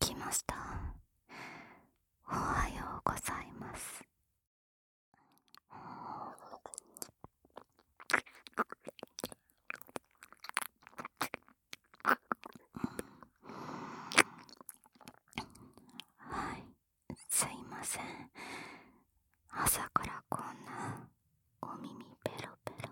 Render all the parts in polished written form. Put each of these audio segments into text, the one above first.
起きました。おはようございます。はい、すいません。朝からこんなお耳ペロペロ。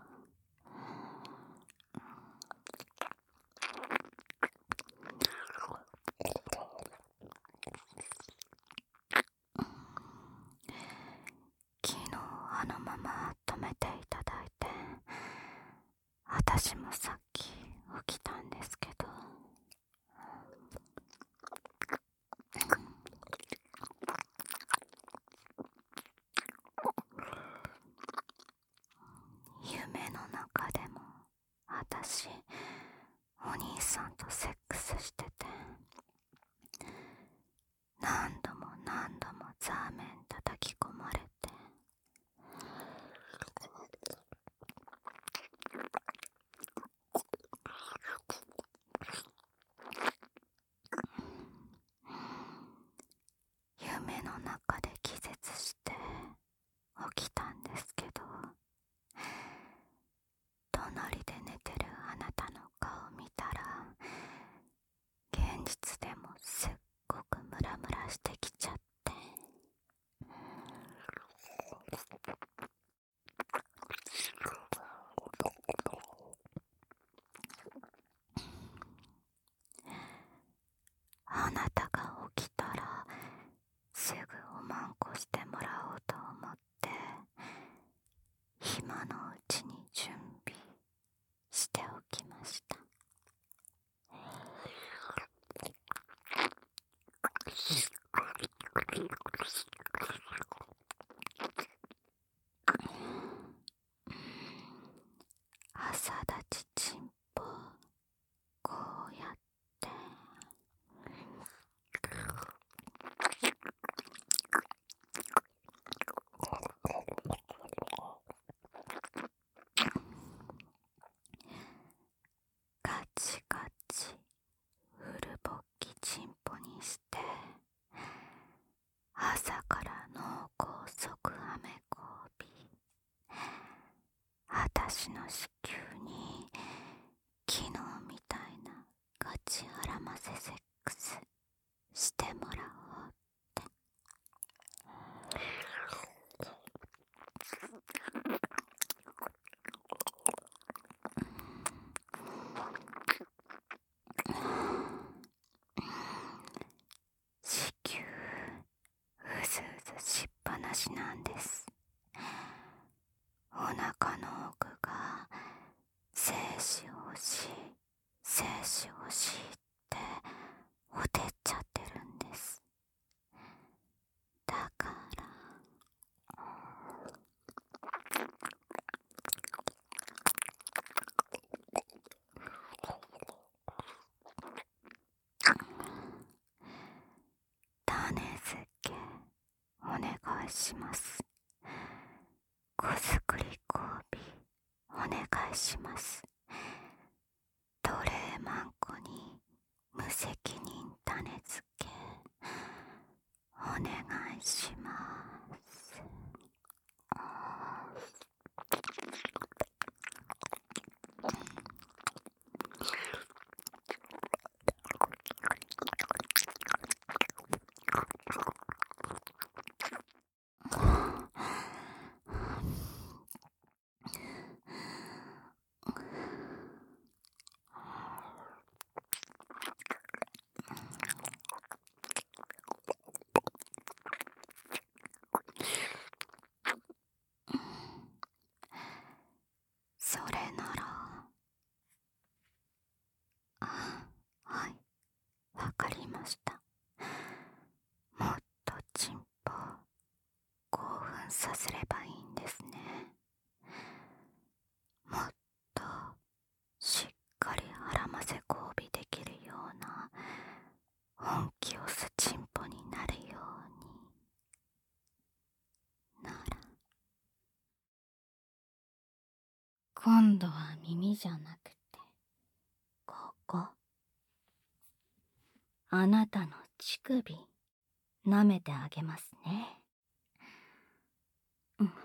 昨日あのまま止めていただいて、私もさっき起きたんですけど、夢の中でも私お兄さんとセックスしてて、何度も何度もザーメン叩き込まれて、夢の中で気絶して起きたんですけど、隣で寝てるあなたの顔見たら、現実でもすっごくムラムラしてきちゃって、あなたが起きたらすぐおまんこしてもらおうと思って、暇のうちに準備しておきました。朝立ちちんぽ、こうやってガチガチフルボッキちんぽにして、朝から脳梗塞アメコービ、私の子宮に昨日みたいなガチハラマセセックスしてもらおうって。子宮うずうずしっぱなしなんです。お腹の奥が精子欲しい精子欲しいってほてっちゃってるんです。だから種付けお願いします。子作り交尾お願いします。トレーマンコに無責任種付けお願いします。それなら、はい、わかりました。もっとチンポ興奮させればいいんですね。もっとしっかりハラマセ交尾できるような本気をすチンポになるようになら、今度は耳じゃなくてここ、あなたの乳首舐めてあげますね。うん。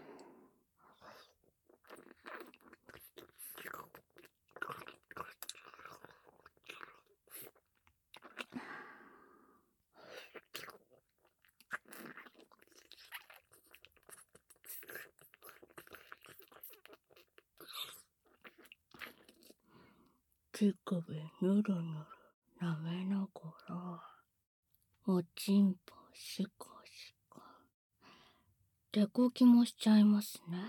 乳首ぬるぬる舐めながら、おちんぽしこしこ。手こきもしちゃいますね。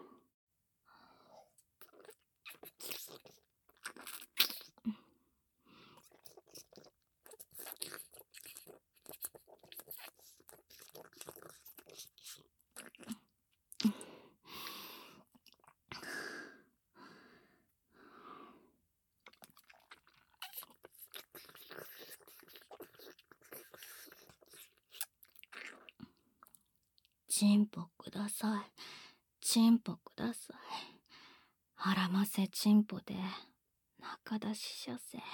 ちんぽください。ちんぽください。はらませちんぽで中出ししゃせ。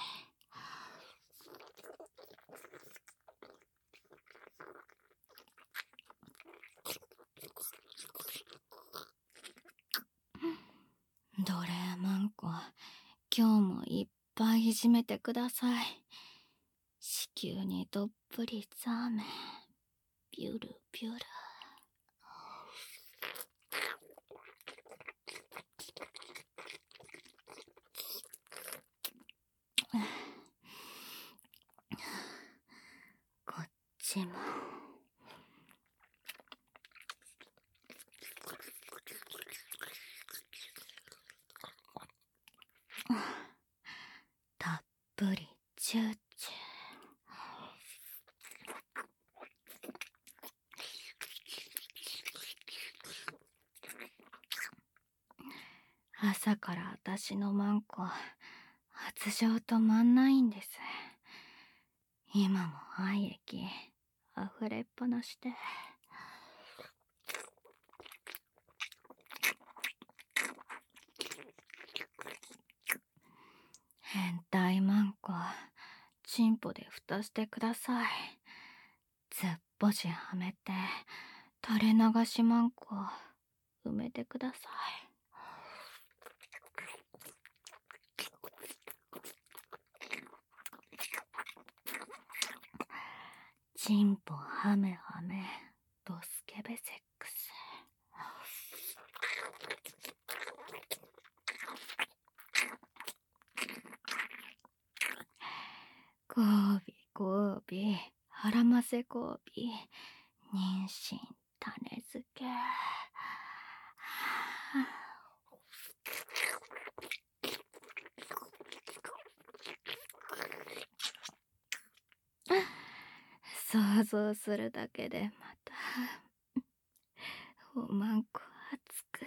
ドレーマンコ、今日もいっぱいいじめてください。子宮にどっぷりザーメン。ビュルビュル。こっちも。たっぷりチューチュー。朝から私のマンコ発情止まんないんです。今も愛液溢れっぱなしで。変態マンコ、チンポで蓋してください。ずっぽしはめて垂れ流しマンコ埋めてください。チンポハメハメドスケベセックス。交尾交尾はらませ交尾妊娠種付け。想像するだけでまたおまんこ熱く。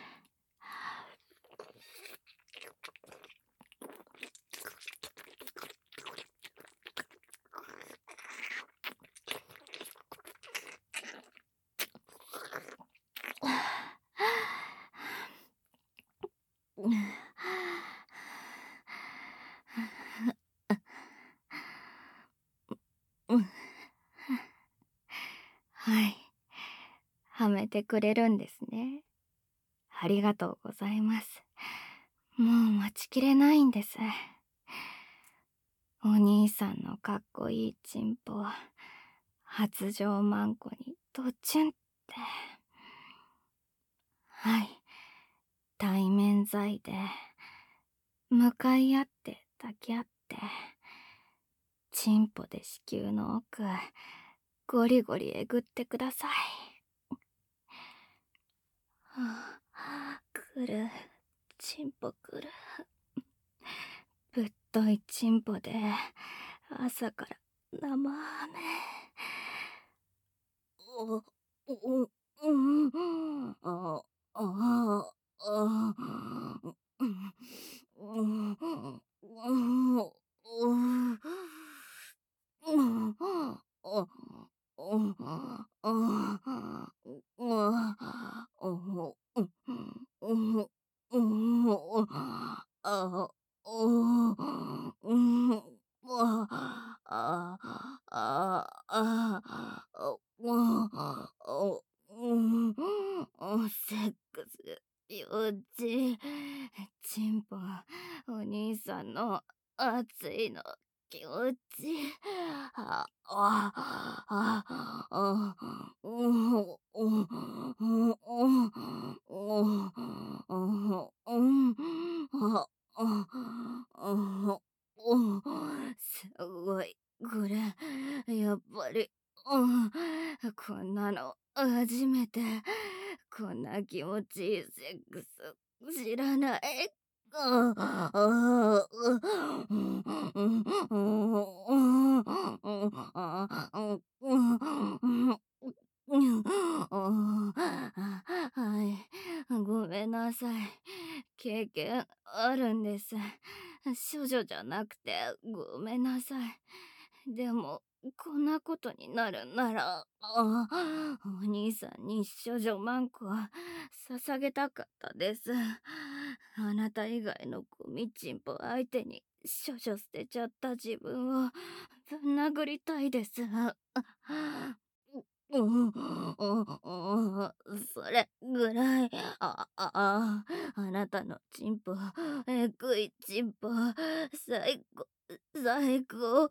はい、はめてくれるんですね。ありがとうございます。もう待ちきれないんです。お兄さんのかっこいいチンポ発情マンコにドチュンって。はい、対面罪で向かい合って抱き合ってチンポで子宮の奥ゴリゴリえぐってください。はあ、くる、チンポくる。ぶっといチンポで朝から生飴。お、お、うん、あ、あ、あ、うん、うん、うん、 ああああうんセックス幼稚チンポお兄さんの熱いの気持ちいいああああうんうんうんうんうんあすごいこれやっぱりこんなの初めてこんな気持ちいいセックス知らないあああはい、ごめんなさい。経験あるんです。処女じゃなくてごめんなさい。でも、こんなことになるなら、お兄さんに処女マンコは捧げたかったです。あなた以外のゴミチンポ相手に処女捨てちゃった自分をぶん殴りたいです。それぐらい、あなたのチンポ、えぐいチンポ、最高、最高、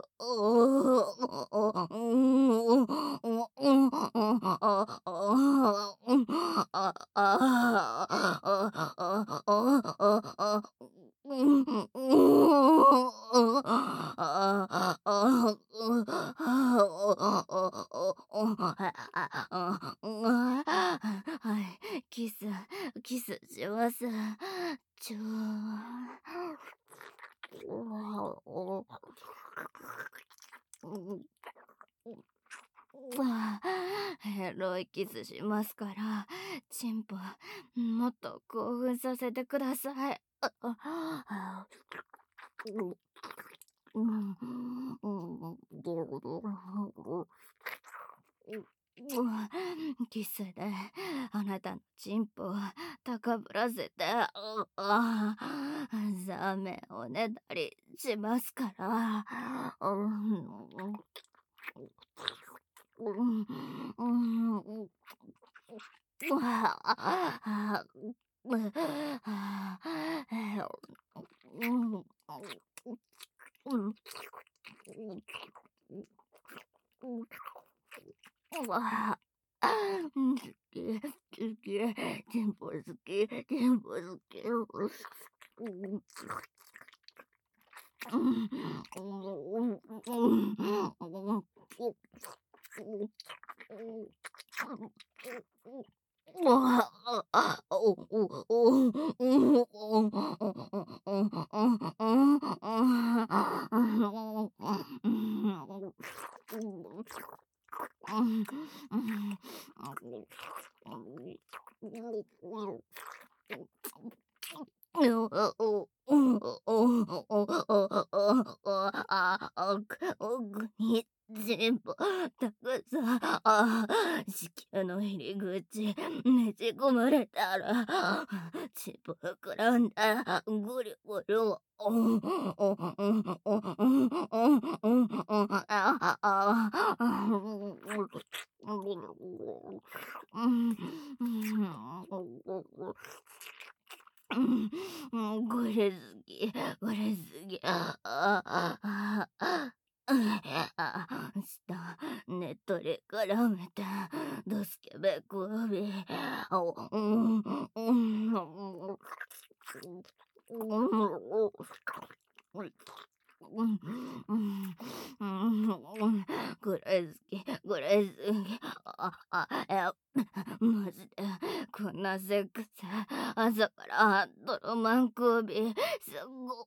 はい、キスします。ちょエロいキスしますから、チンポ、もっと興奮させてください。キスであなたのチンポを高ぶらせて、ザーメンをねだりしますから。好き、好き、テンポ好き、テンポ好き。奥に全部たくさん子宮の入り口ねじ込まれたらチップ膨らんだぐるぐるこれ好き、これ好き。下、ねっとり絡めて、どすけべこび。うんこれ好き、これ好き。マジで、こんなセックス、朝から泥まんこび、すご、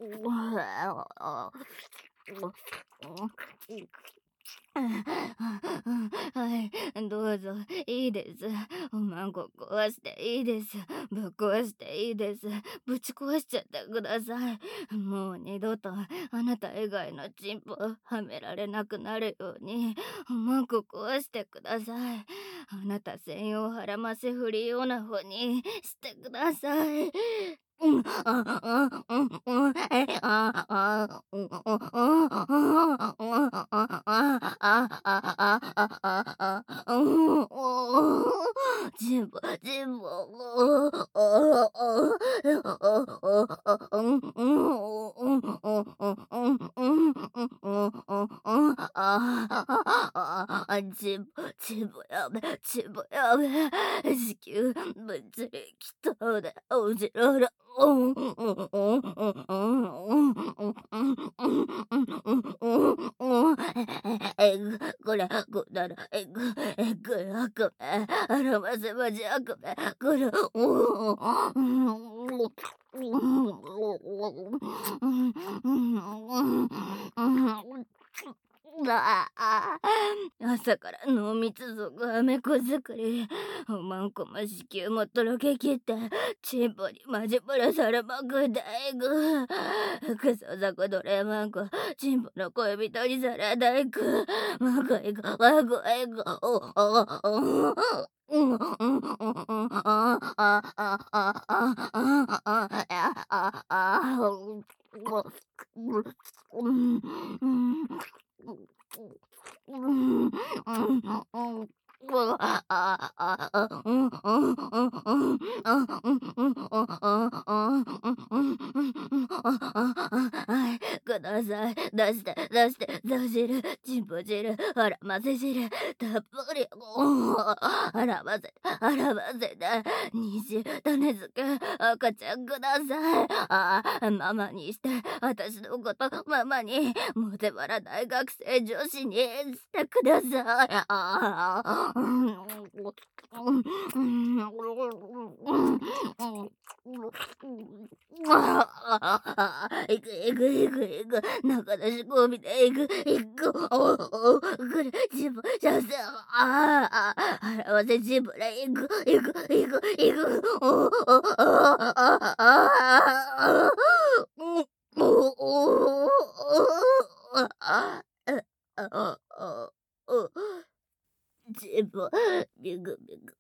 はい、どうぞ、いいです。おまんこ壊していいです。ぶっ壊していいです。ぶち壊しちゃってください。もう二度とあなた以外のチンポはめられなくなるように、おまんこ壊してください。あなた専用ハラマセフリーオナホにしてください。チブやべ、チブやべ、子宮物理きとでおじらら。えぐ、これ、こだら、えぐ、あくめ、あらませまじあくめ、これ、朝から濃密族アメコ作り、おまんこも子宮もとろけきって、チンポにマジプラされまくっていく。クソザコドレマンコ、チンポの恋人にされていく。マコイコ、マコイコ、はい、ください。出して、出して、出汁、チンポ汁、あらませ汁、たっぷり、あらませ、あらませで、虹、種付け、赤ちゃんください。ママにして、私のことママに、モテバラ大学生女子にしてください。いくいくいくいく、中出し込みでいくいく、くれ、ジブ、シャセ、払わせジブレ、いくいくいくいく、ジブ、ビグビグ。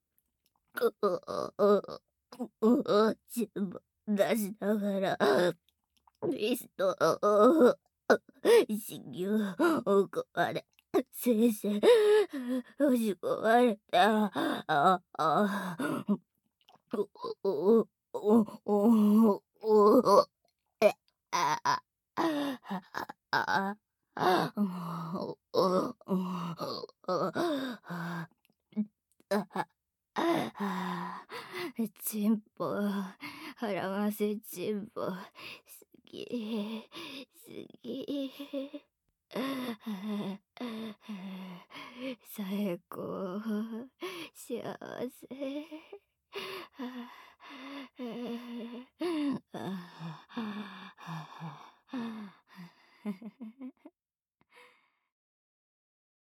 全部出しながら、リスト、子宮、壊れ、先生、押し込まれた、お、お、お、お、え、あ、あ、お、お、チンポ、払わせチンポ、すぎ、すぎ。最高、幸